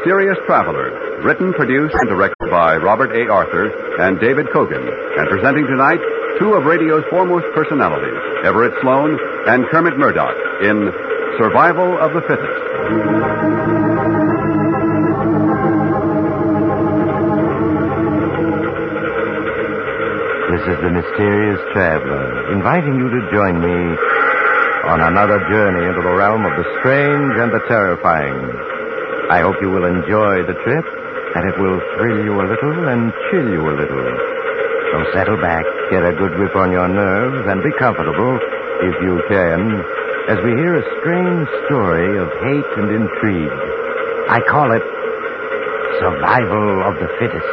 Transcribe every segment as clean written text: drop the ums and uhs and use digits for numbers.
Mysterious Traveler, written, produced, and directed by Robert A. Arthur and David Kogan, and presenting tonight two of radio's foremost personalities, Everett Sloane and Kermit Murdoch, in Survival of the Fittest. This is the Mysterious Traveler, inviting you to join me on another journey into the realm of the strange and the terrifying. I hope you will enjoy the trip, and it will thrill you a little and chill you a little. So settle back, get a good grip on your nerves, and be comfortable, if you can, as we hear a strange story of hate and intrigue. I call it Survival of the Fittest.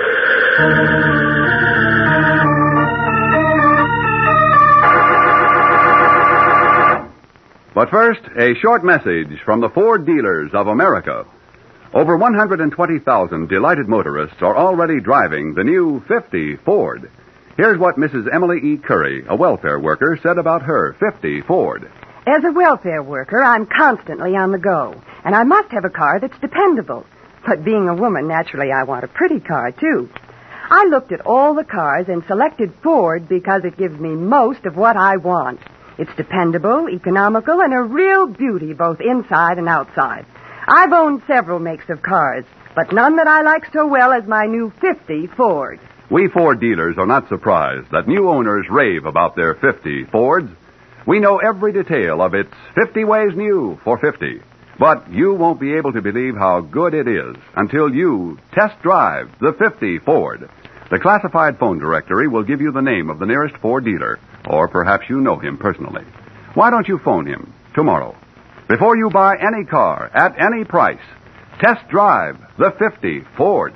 But first, a short message from the Ford dealers of America. Over 120,000 delighted motorists are already driving the new 50 Ford. Here's what Mrs. Emily E. Curry, a welfare worker, said about her 50 Ford. As a welfare worker, I'm constantly on the go, and I must have a car that's dependable. But being a woman, naturally, I want a pretty car, too. I looked at all the cars and selected Ford because it gives me most of what I want. It's dependable, economical, and a real beauty both inside and outside. I've owned several makes of cars, but none that I like so well as my new 50 Ford. We Ford dealers are not surprised that new owners rave about their 50 Fords. We know every detail of its 50 ways new for 50. But you won't be able to believe how good it is until you test drive the 50 Ford. The classified phone directory will give you the name of the nearest Ford dealer, or perhaps you know him personally. Why don't you phone him tomorrow? Before you buy any car at any price, test drive the 50 Ford.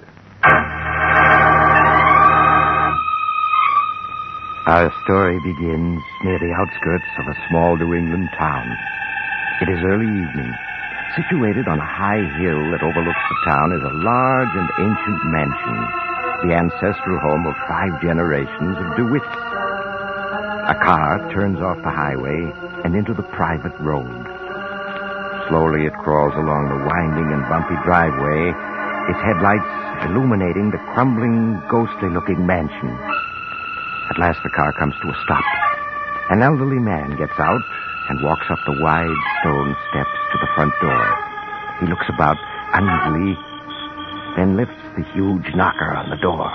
Our story begins near the outskirts of a small New England town. It is early evening. Situated on a high hill that overlooks the town is a large and ancient mansion, the ancestral home of 5 generations of DeWitts. A car turns off the highway and into the private road. Slowly it crawls along the winding and bumpy driveway, its headlights illuminating the crumbling, ghostly-looking mansion. At last the car comes to a stop. An elderly man gets out and walks up the wide stone steps to the front door. He looks about uneasily, then lifts the huge knocker on the door.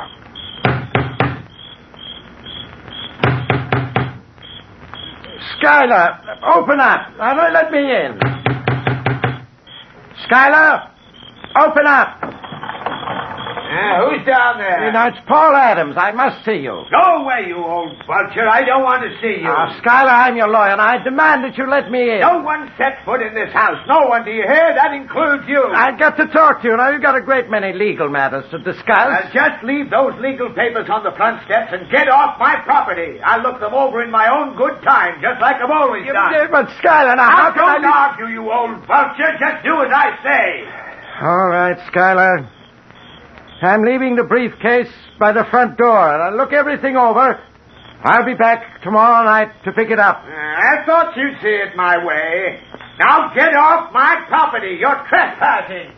Skylar, open up. Now, let me in. Skylar, open up. Who's down there? It's Paul Adams. I must see you. Go away, you old vulture. I don't want to see you. Skylar, I'm your lawyer, and I demand that you let me in. No one set foot in this house. No one, do you hear? That includes you. I've got to talk to you. Now, you've got a great many legal matters to discuss. Just leave those legal papers on the front steps and get off my property. I'll look them over in my own good time, just like I've always done. But, Skylar, now, how can don't argue, you old vulture. Just do as I say. All right, Skylar. I'm leaving the briefcase by the front door, and I'll look everything over. I'll be back tomorrow night to pick it up. I thought you'd see it my way. Now get off my property. You're trespassing.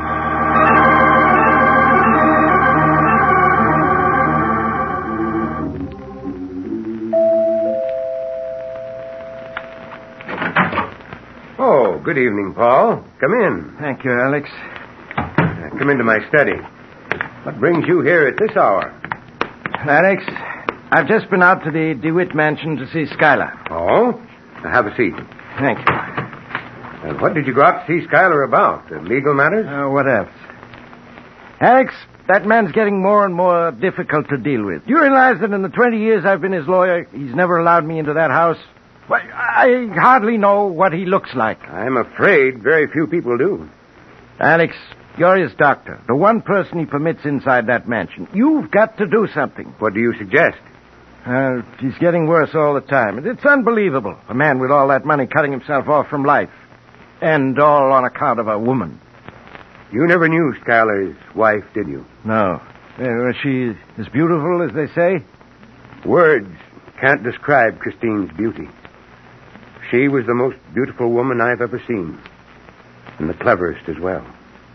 Oh, good evening, Paul. Come in. Thank you, Alex. Come into my study. What brings you here at this hour? Alex, I've just been out to the DeWitt mansion to see Skylar. Oh? Have a seat. Thank you. What did you go out to see Skylar about? Legal matters? What else? Alex, that man's getting more and more difficult to deal with. Do you realize that in the 20 years I've been his lawyer, he's never allowed me into that house? Well, I hardly know what he looks like. I'm afraid very few people do. Alex, you're his doctor, the one person he permits inside that mansion. You've got to do something. What do you suggest? He's getting worse all the time. It's unbelievable. A man with all that money cutting himself off from life. And all on account of a woman. You never knew Skylar's wife, did you? No. Was she as beautiful as they say? Words can't describe Christine's beauty. She was the most beautiful woman I've ever seen. And the cleverest as well.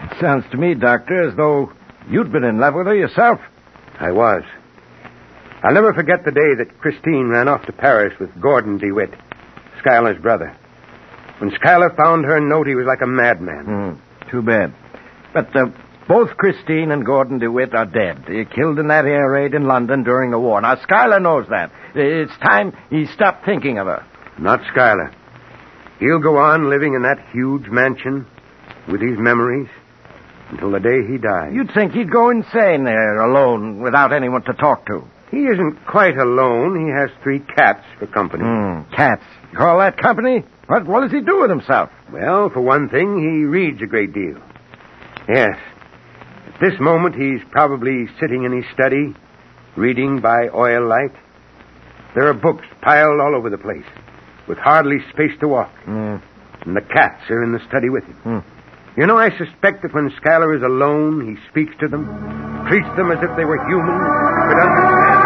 It sounds to me, Doctor, as though you'd been in love with her yourself. I was. I'll never forget the day that Christine ran off to Paris with Gordon DeWitt, Schuyler's brother. When Schuyler found her note, he was like a madman. Too bad. But both Christine and Gordon DeWitt are dead. They killed in that air raid in London during the war. Now, Schuyler knows that. It's time he stopped thinking of her. Not Schuyler. He'll go on living in that huge mansion with his memories until the day he dies. You'd think he'd go insane there alone without anyone to talk to. He isn't quite alone. He has 3 cats for company. Cats. You call that company? What does he do with himself? Well, for one thing, he reads a great deal. Yes. At this moment, he's probably sitting in his study, reading by oil light. There are books piled all over the place, with hardly space to walk. And the cats are in the study with him. You know, I suspect that when Schuyler is alone, he speaks to them, treats them as if they were human, could understand.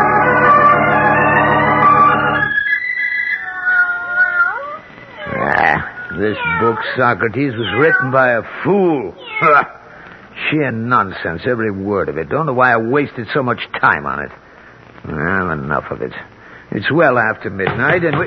This book, Socrates, was written by a fool. Sheer nonsense, every word of it. Don't know why I wasted so much time on it. Well, enough of it. It's well after midnight, and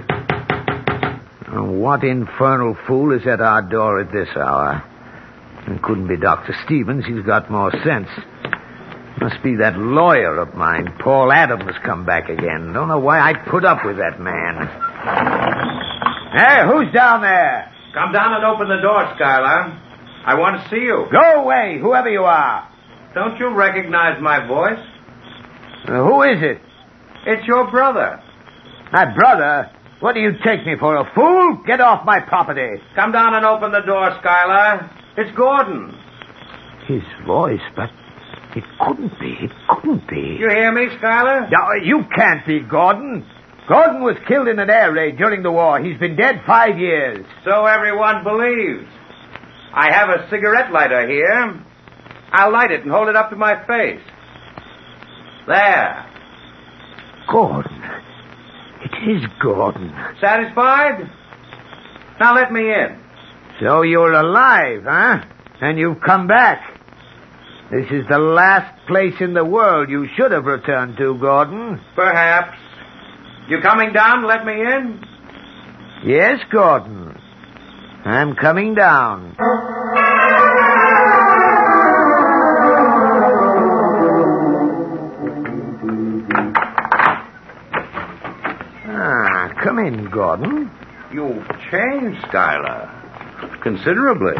what infernal fool is at our door at this hour? It couldn't be Dr. Stevens. He's got more sense. Must be that lawyer of mine, Paul Adams, come back again. Don't know why I put up with that man. Hey, who's down there? Come down and open the door, Schuyler. I want to see you. Go away, whoever you are. Don't you recognize my voice? Who is it? It's your brother. My brother? What do you take me for, a fool? Get off my property. Come down and open the door, Schuyler. It's Gordon. His voice, but it couldn't be. It couldn't be. You hear me, Schuyler? No, you can't be Gordon. Gordon was killed in an air raid during the war. He's been dead 5 years. So everyone believes. I have a cigarette lighter here. I'll light it and hold it up to my face. There. Gordon. It is Gordon. Satisfied? Now let me in. So you're alive, huh? And you've come back. This is the last place in the world you should have returned to, Gordon. Perhaps. You coming down to let me in? Yes, Gordon. I'm coming down. Come in, Gordon. You've changed, Schuyler. Considerably.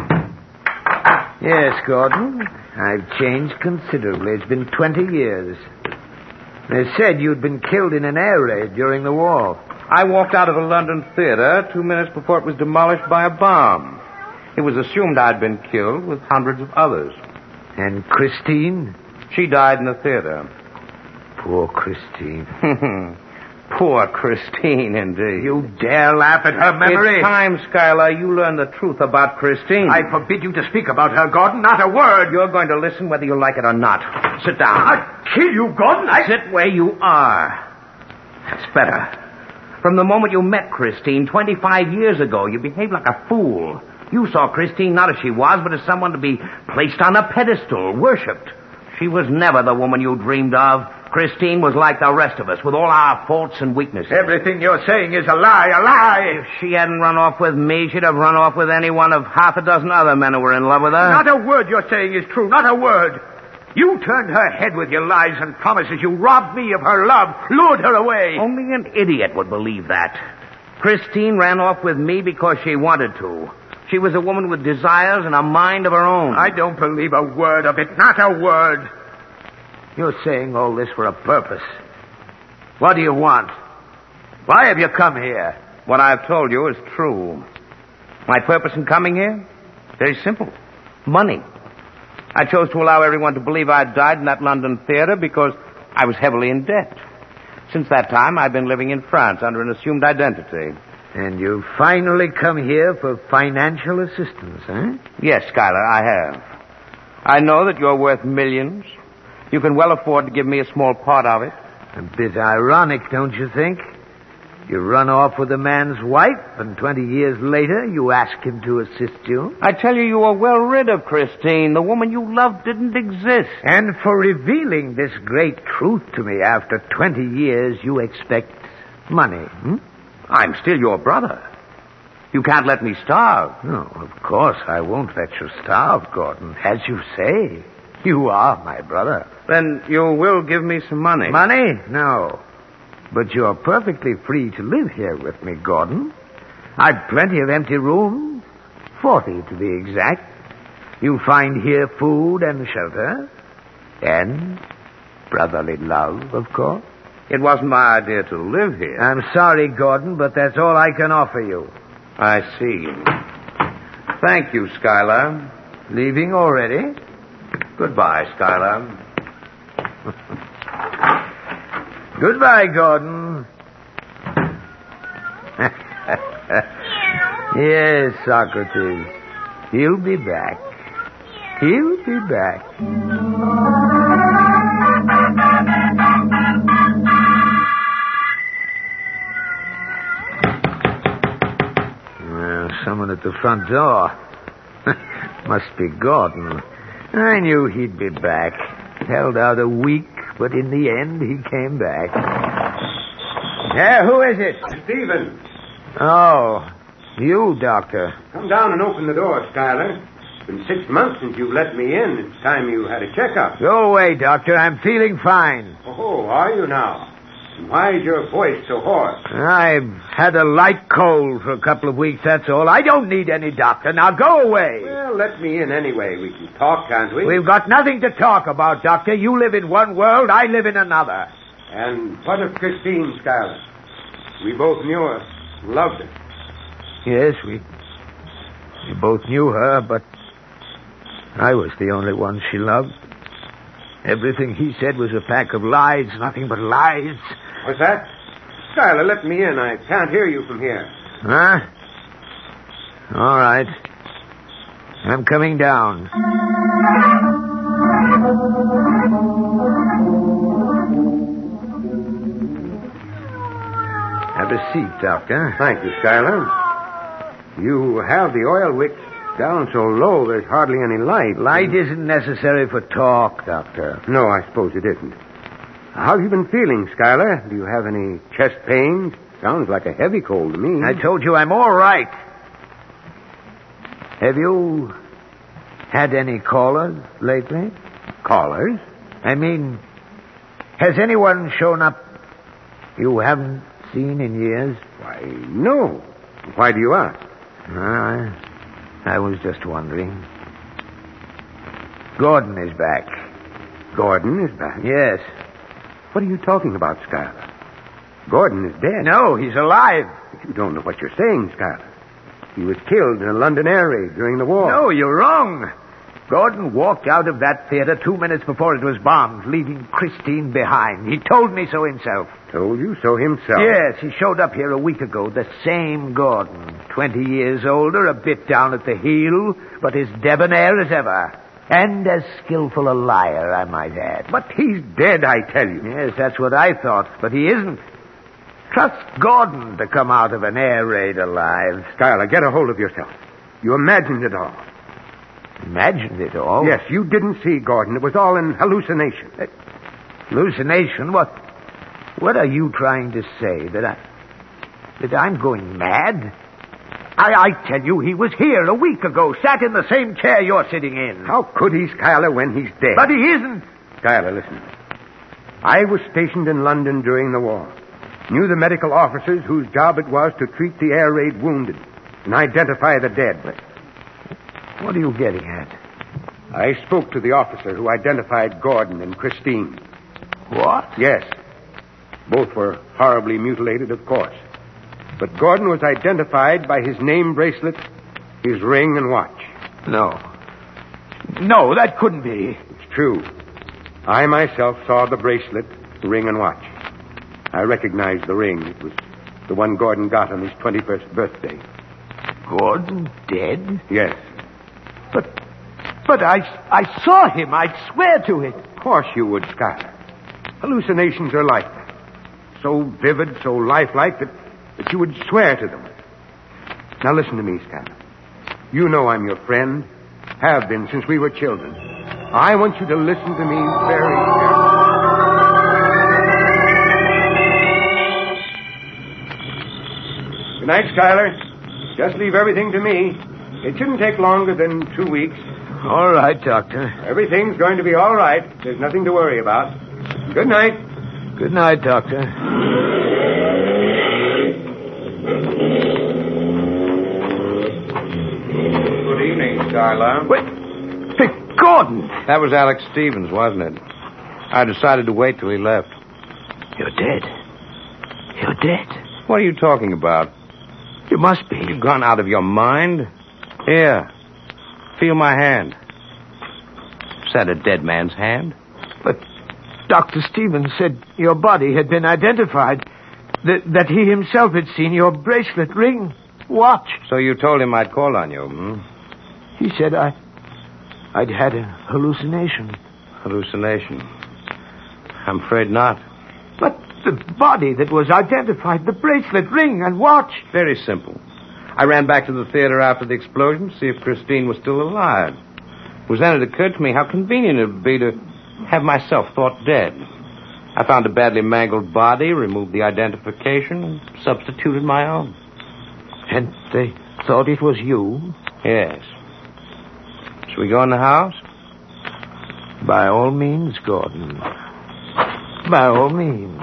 Yes, Gordon. I've changed considerably. It's been 20 years. They said you'd been killed in an air raid during the war. I walked out of a London theater 2 minutes before it was demolished by a bomb. It was assumed I'd been killed with hundreds of others. And Christine? She died in the theater. Poor Christine. Poor Christine, indeed. You dare laugh at her memory? It's time, Schuyler, you learn the truth about Christine. I forbid you to speak about her, Gordon. Not a word. You're going to listen whether you like it or not. Sit down. I'll kill you, Gordon. Sit where you are. That's better. From the moment you met Christine 25 years ago, you behaved like a fool. You saw Christine not as she was, but as someone to be placed on a pedestal, worshipped. She was never the woman you dreamed of. Christine was like the rest of us, with all our faults and weaknesses. Everything you're saying is a lie, a lie. If she hadn't run off with me, she'd have run off with any one of half a dozen other men who were in love with her. Not a word you're saying is true, not a word. You turned her head with your lies and promises. You robbed me of her love, lured her away. Only an idiot would believe that. Christine ran off with me because she wanted to. She was a woman with desires and a mind of her own. I don't believe a word of it, not a word. You're saying all this for a purpose. What do you want? Why have you come here? What I've told you is true. My purpose in coming here? Very simple. Money. I chose to allow everyone to believe I'd died in that London theater because I was heavily in debt. Since that time, I've been living in France under an assumed identity. And you've finally come here for financial assistance, huh? Yes, Schuyler, I have. I know that you're worth millions. You can well afford to give me a small part of it. A bit ironic, don't you think? You run off with a man's wife, and 20 years later you ask him to assist you? I tell you, you were well rid of Christine. The woman you loved didn't exist. And for revealing this great truth to me after 20 years, you expect money, I'm still your brother. You can't let me starve. No, of course I won't let you starve, Gordon. As you say, you are my brother. Then you will give me some money. Money? No. But you're perfectly free to live here with me, Gordon. I've plenty of empty rooms, 40 to be exact. You'll find here food and shelter, and brotherly love, of course. It wasn't my idea to live here. I'm sorry, Gordon, but that's all I can offer you. I see. Thank you, Skylar. Leaving already? Goodbye, Skylar. Goodbye, Gordon. Yes, Socrates. He'll be back. He'll be back. Someone at the front door. Must be Gordon. I knew he'd be back. Held out a week, but in the end he came back. Yeah, who is it? Stephen. Oh, you, Doctor. Come down and open the door, Schuyler. It's been 6 months since you let me in. It's time you had a checkup. Go away, Doctor. I'm feeling fine. Oh, are you now? And why is your voice so hoarse? I've had a light cold for a couple of weeks, that's all. I don't need any doctor. Now go away. Well, let me in anyway. We can talk, can't we? We've got nothing to talk about, Doctor. You live in one world, I live in another. And what of Christine, Schuyler? We both knew her, loved her. Yes, we both knew her, but I was the only one she loved. Everything he said was a pack of lies, nothing but lies. What's that? Schuyler, let me in. I can't hear you from here. Huh? All right. I'm coming down. Have a seat, Doctor. Thank you, Schuyler. You have the oil wicks down so low there's hardly any light. Light isn't necessary for talk, Doctor. No, I suppose it isn't. How have you been feeling, Schuyler? Do you have any chest pains? Sounds like a heavy cold to me. I told you I'm all right. Have you had any callers lately? Callers? I mean, has anyone shown up you haven't seen in years? Why, no. Why do you ask? I was just wondering. Gordon is back. Gordon is back? Yes. What are you talking about, Schuyler? Gordon is dead. No, he's alive. But you don't know what you're saying, Schuyler. He was killed in a London air raid during the war. No, you're wrong. Gordon walked out of that theater 2 minutes before it was bombed, leaving Christine behind. He told me so himself. Told you so himself? Yes, he showed up here a week ago, the same Gordon. 20 years older, a bit down at the heel, but as debonair as ever. And as skillful a liar, I might add. But he's dead, I tell you. Yes, that's what I thought, but he isn't. Trust Gordon to come out of an air raid alive. Schuyler, get a hold of yourself. You imagined it all. Imagined it all? Yes, you didn't see Gordon. It was all an hallucination. Hallucination? What are you trying to say? That I'm going mad? I tell you, he was here a week ago, sat in the same chair you're sitting in. How could he, Schuyler, when he's dead? But he isn't. Schuyler, listen. I was stationed in London during the war. Knew the medical officers whose job it was to treat the air raid wounded and identify the dead. What are you getting at? I spoke to the officer who identified Gordon and Christine. What? Yes. Both were horribly mutilated, of course. But Gordon was identified by his name bracelet, his ring, and watch. No. No, that couldn't be. It's true. I myself saw the bracelet, the ring, and watch. I recognized the ring. It was the one Gordon got on his 21st birthday. Gordon dead? Yes. But I saw him. I'd swear to it. Of course you would, Schuyler. Hallucinations are like that. So vivid, so lifelike that that you would swear to them. Now listen to me, Skyler. You know I'm your friend. Have been since we were children. I want you to listen to me very carefully. Good night, Skyler. Just leave everything to me. It shouldn't take longer than 2 weeks. All right, Doctor. Everything's going to be all right. There's nothing to worry about. Good night. Good night, Doctor. Good evening, Skylar. Wait. Hey, Gordon! That was Alex Stevens, wasn't it? I decided to wait till he left. You're dead. You're dead. What are you talking about? You must be. You've gone out of your mind? Here. Feel my hand. Is that a dead man's hand? But Dr. Stevens said your body had been identified. That he himself had seen your bracelet, ring, watch. So you told him I'd call on you, He said I'd had a hallucination. Hallucination? I'm afraid not. But the body that was identified, the bracelet, ring, and watch. Very simple. I ran back to the theater after the explosion to see if Christine was still alive. It was then it occurred to me how convenient it would be to have myself thought dead. I found a badly mangled body, removed the identification, and substituted my own. And they thought it was you? Yes. Shall we go in the house? By all means, Gordon. By all means.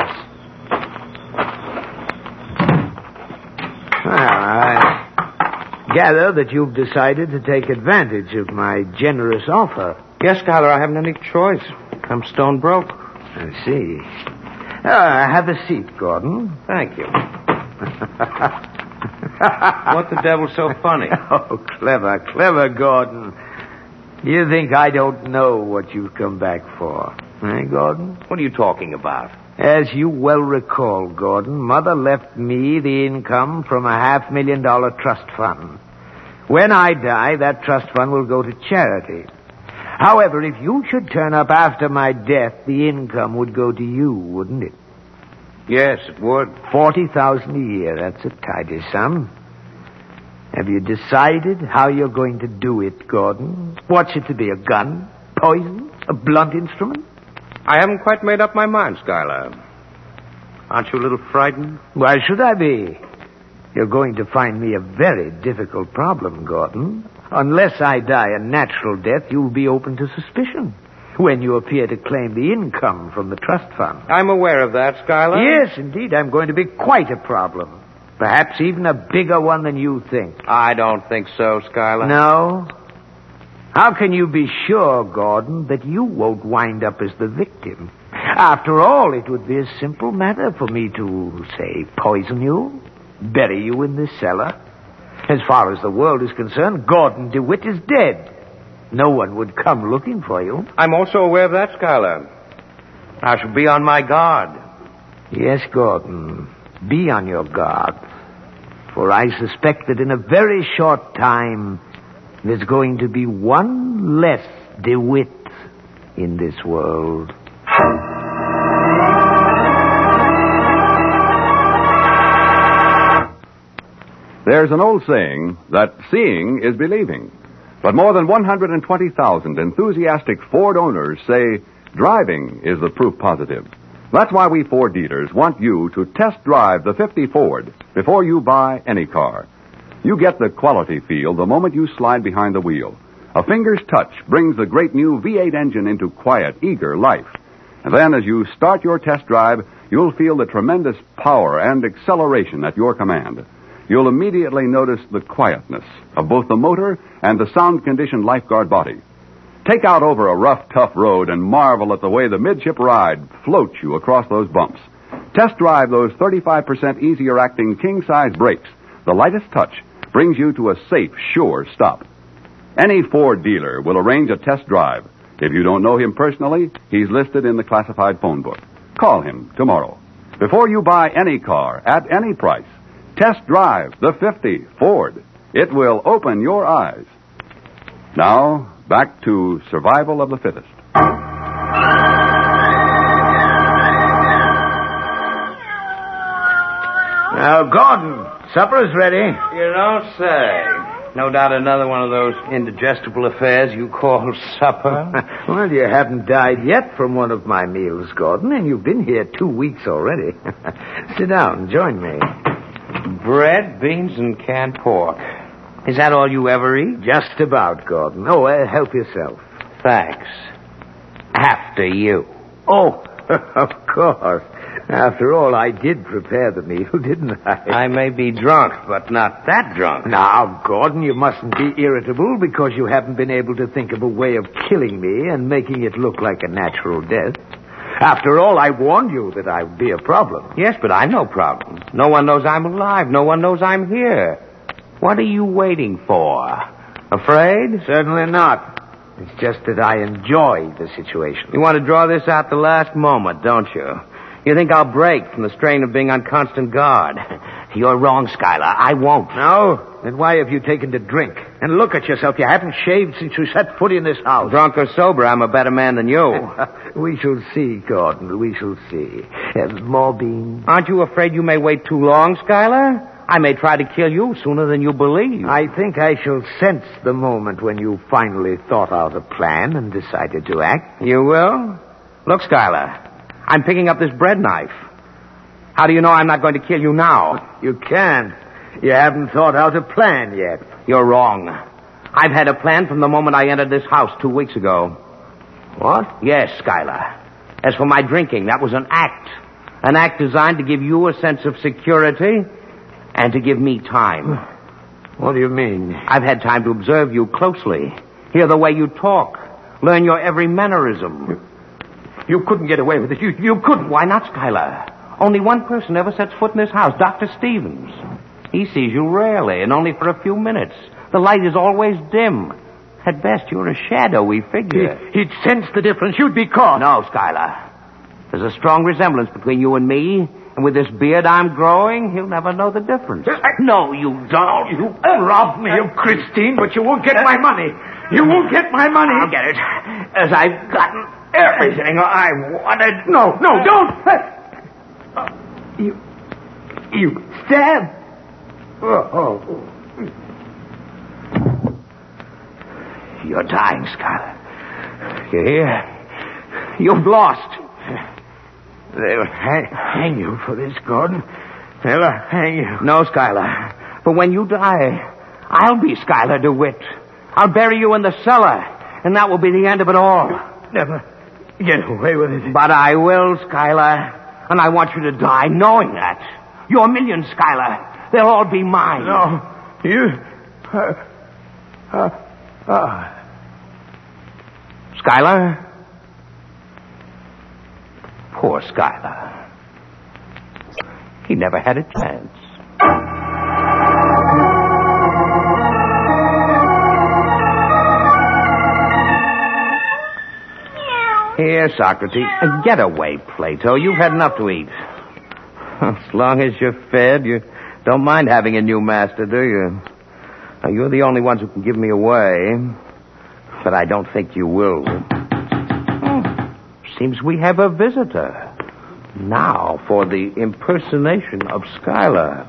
I gather that you've decided to take advantage of my generous offer. Yes, Skyler, I haven't any choice. I'm stone broke. I see. Have a seat, Gordon. Thank you. What the devil's so funny? Oh, clever, Gordon. You think I don't know what you've come back for, eh, Gordon? What are you talking about? As you well recall, Gordon, Mother left me the income from a $500,000 trust fund. When I die, that trust fund will go to charity. However, if you should turn up after my death, the income would go to you, wouldn't it? Yes, it would. $40,000 a year. That's a tidy sum. Have you decided how you're going to do it, Gordon? What's it to be, a gun? Poison? A blunt instrument? I haven't quite made up my mind, Skylar. Aren't you a little frightened? Why should I be? You're going to find me a very difficult problem, Gordon. Unless I die a natural death, you'll be open to suspicion when you appear to claim the income from the trust fund. I'm aware of that, Skylar. Yes, indeed. I'm going to be quite a problem. Perhaps even a bigger one than you think. I don't think so, Skylar. No? How can you be sure, Gordon, that you won't wind up as the victim? After all, it would be a simple matter for me to, say, poison you, bury you in this cellar. As far as the world is concerned, Gordon DeWitt is dead. No one would come looking for you. I'm also aware of that, Skylar. I shall be on my guard. Yes, Gordon. Be on your guard. For I suspect that in a very short time, there's going to be one less DeWitt in this world. There's an old saying that seeing is believing. But more than 120,000 enthusiastic Ford owners say driving is the proof positive. That's why we Ford dealers want you to test drive the 50 Ford before you buy any car. You get the quality feel the moment you slide behind the wheel. A finger's touch brings the great new V8 engine into quiet, eager life. And then as you start your test drive, you'll feel the tremendous power and acceleration at your command. You'll immediately notice the quietness of both the motor and the sound-conditioned lifeguard body. Take out over a rough, tough road and marvel at the way the midship ride floats you across those bumps. Test drive those 35% easier-acting king-size brakes. The lightest touch brings you to a safe, sure stop. Any Ford dealer will arrange a test drive. If you don't know him personally, he's listed in the classified phone book. Call him tomorrow. Before you buy any car at any price, test drive the 50 Ford. It will open your eyes. Now, back to Survival of the Fittest. Now, Gordon, supper's ready. You don't say. No doubt another one of those indigestible affairs you call supper. Well, you haven't died yet from one of my meals, Gordon, and you've been here 2 weeks already. Sit down, join me. Bread, beans, and canned pork. Is that all you ever eat? Just about, Gordon. Oh, help yourself. Thanks. After you. Oh, of course. After all, I did prepare the meal, didn't I? I may be drunk, but not that drunk. Now, Gordon, you mustn't be irritable because you haven't been able to think of a way of killing me and making it look like a natural death. After all, I warned you that I would be a problem. Yes, but I'm no problem. No one knows I'm alive. No one knows I'm here. What are you waiting for? Afraid? Certainly not. It's just that I enjoy the situation. You want to draw this out the last moment, don't you? You think I'll break from the strain of being on constant guard. You're wrong, Schuyler. I won't. No? Then why have you taken to drink? And look at yourself. You haven't shaved since you set foot in this house. Drunk or sober, I'm a better man than you. We shall see, Gordon. We shall see. More beans? Aren't you afraid you may wait too long, Schuyler? I may try to kill you sooner than you believe. I think I shall sense the moment when you finally thought out a plan and decided to act. You will? Look, Schuyler, I'm picking up this bread knife. How do you know I'm not going to kill you now? You can't. You haven't thought out a plan yet. You're wrong. I've had a plan from the moment I entered this house 2 weeks ago. What? Yes, Schuyler. As for my drinking, that was an act. An act designed to give you a sense of security and to give me time. What do you mean? I've had time to observe you closely, hear the way you talk, learn your every mannerism. You couldn't get away with it. You couldn't. Why not, Schuyler? Only one person ever sets foot in this house, Dr. Stevens. He sees you rarely and only for a few minutes. The light is always dim. At best, you're a shadowy figure. He'd sense the difference. You'd be caught. No, Schuyler. There's a strong resemblance between you and me. And with this beard I'm growing, he'll never know the difference. No, you don't. You robbed me of Christine, but you won't get my money. You won't get my money. I'll get it. As I've gotten everything I wanted. No, don't. You stabbed. Oh. You're dying, Schuyler. You hear? You've lost. They'll hang you for this, Gordon. They'll hang you. No, Schuyler. But when you die, I'll be Schuyler DeWitt. I'll bury you in the cellar, and that will be the end of it all. Never get away with it. But I will, Schuyler. And I want you to die knowing that. Your millions, Schuyler. They'll all be mine. No. You... Schuyler? Poor Schuyler. He never had a chance. Here, Socrates. Get away, Plato. You've had enough to eat. As long as you're fed, you don't mind having a new master, do you? Now, you're the only ones who can give me away. But I don't think you will. Seems we have a visitor. Now for the impersonation of Schuyler.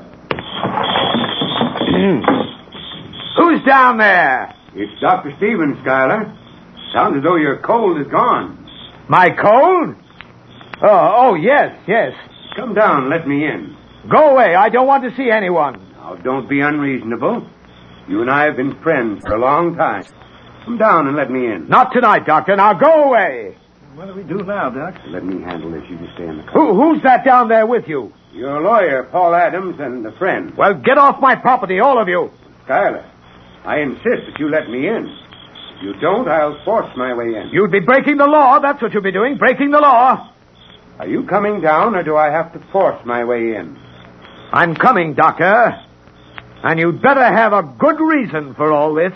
Who's down there? It's Dr. Stevens, Schuyler. Sounds as though your cold is gone. My cold? Oh, yes. Come down, let me in. Go away. I don't want to see anyone. Now, don't be unreasonable. You and I have been friends for a long time. Come down and let me in. Not tonight, Doctor. Now go away. What do we do now, Doc? Let me handle this. You just stay in the car. Who's that down there with you? Your lawyer, Paul Adams, and a friend. Well, get off my property, all of you. Schuyler, I insist that you let me in. If you don't, I'll force my way in. You'd be breaking the law. That's what you'd be doing, breaking the law. Are you coming down, or do I have to force my way in? I'm coming, Doctor. And you'd better have a good reason for all this.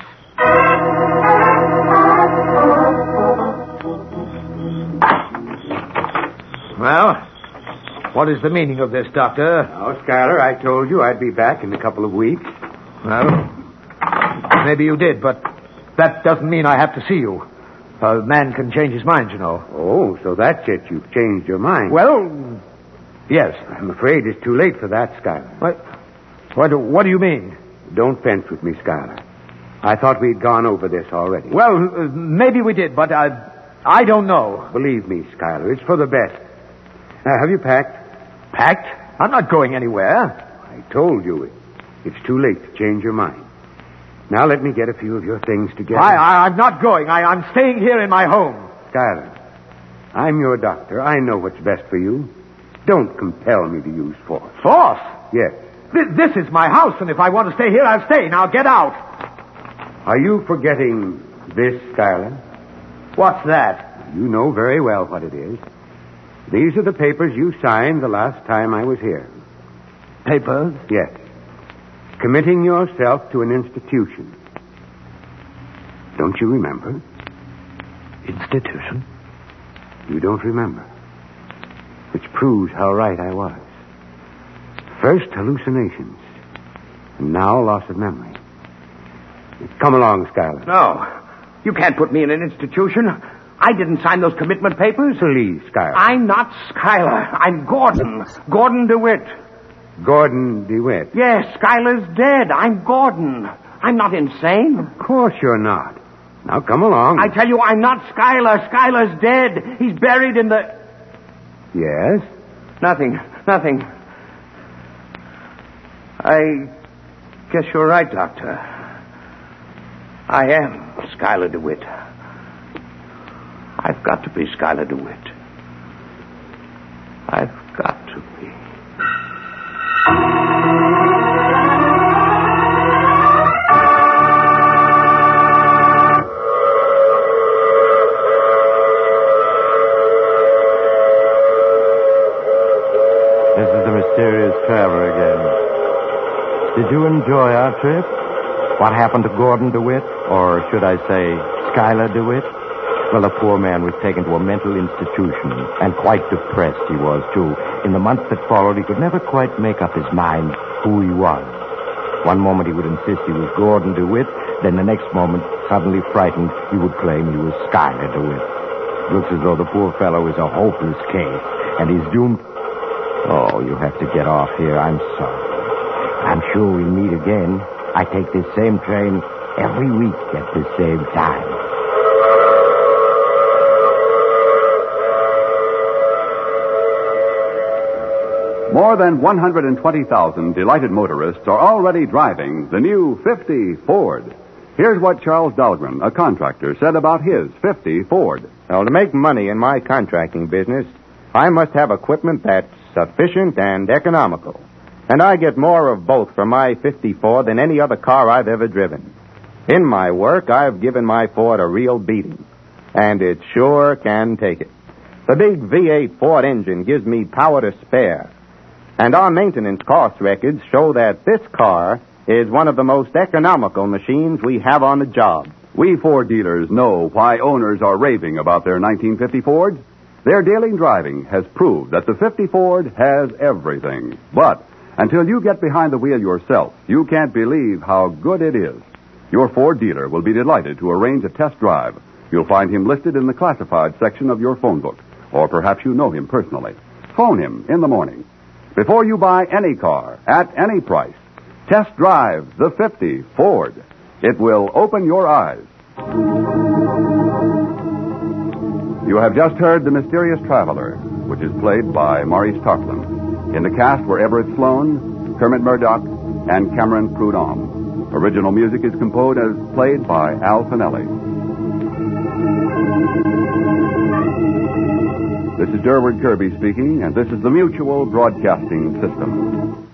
Well, what is the meaning of this, Doctor? Now, Schuyler, I told you I'd be back in a couple of weeks. Well, maybe you did, but that doesn't mean I have to see you. A man can change his mind, you know. Oh, so that's it. You've changed your mind. Well, Yes. I'm afraid it's too late for that, Schuyler. What do you mean? Don't fence with me, Schuyler. I thought we'd gone over this already. Well, maybe we did, but I don't know. Believe me, Schuyler, it's for the best. Now, have you packed? Packed? I'm not going anywhere. I told you it's too late to change your mind. Now let me get a few of your things together. I'm not going. I'm staying here in my home. Schuyler, I'm your doctor. I know what's best for you. Don't compel me to use force. Force? Yes. This is my house, and if I want to stay here, I'll stay. Now get out. Are you forgetting this, Schuyler? What's that? You know very well what it is. These are the papers you signed the last time I was here. Papers? Yes. Committing yourself to an institution. Don't you remember? Institution? You don't remember. Which proves how right I was. First hallucinations, and now loss of memory. Come along, Schuyler. No. You can't put me in an institution. I didn't sign those commitment papers. Please, Schuyler. I'm not Schuyler. I'm Gordon. Gordon DeWitt. Gordon DeWitt. Yes, Schuyler's dead. I'm Gordon. I'm not insane. Of course you're not. Now, come along. I tell you, I'm not Schuyler. Schuyler's dead. He's buried in the... Yes? Nothing. I guess you're right, Doctor. I am Schuyler DeWitt. I've got to be Schuyler DeWitt. I've got to be. This is the mysterious traveler again. Did you enjoy our trip? What happened to Gordon DeWitt? Or should I say, Schuyler DeWitt? Well, the poor man was taken to a mental institution, and quite depressed he was, too. In the months that followed, he could never quite make up his mind who he was. One moment he would insist he was Gordon DeWitt, then the next moment, suddenly frightened, he would claim he was Schuyler DeWitt. Looks as though the poor fellow is a hopeless case, and he's doomed... Oh, you have to get off here. I'm sorry. I'm sure we'll meet again. I take this same train every week at the same time. More than 120,000 delighted motorists are already driving the new 50 Ford. Here's what Charles Dahlgren, a contractor, said about his 50 Ford. Well, to make money in my contracting business, I must have equipment that's sufficient and economical. And I get more of both from my 50 Ford than any other car I've ever driven. In my work, I've given my Ford a real beating. And it sure can take it. The big V8 Ford engine gives me power to spare. And our maintenance cost records show that this car is one of the most economical machines we have on the job. We Ford dealers know why owners are raving about their 1950 Fords. Their daily driving has proved that the 50 Ford has everything. But until you get behind the wheel yourself, you can't believe how good it is. Your Ford dealer will be delighted to arrange a test drive. You'll find him listed in the classified section of your phone book. Or perhaps you know him personally. Phone him in the morning. Before you buy any car, at any price, test drive the 50 Ford. It will open your eyes. You have just heard The Mysterious Traveler, which is played by Maurice Tarplin. In the cast were Everett Sloan, Kermit Murdoch, and Cameron Prudhomme. Original music is composed as played by Al Finelli. This is Durward Kirby speaking, and this is the Mutual Broadcasting System.